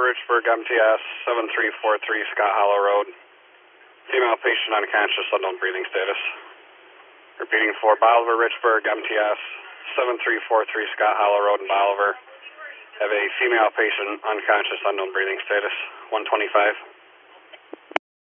Richburg, MTS 7343 Scott Hollow Road. Female patient unconscious, unknown breathing status. Repeating for Bolivar Richburg, MTS 7343 Scott Hollow Road in Bolivar. Have a female patient unconscious, unknown breathing status. 125.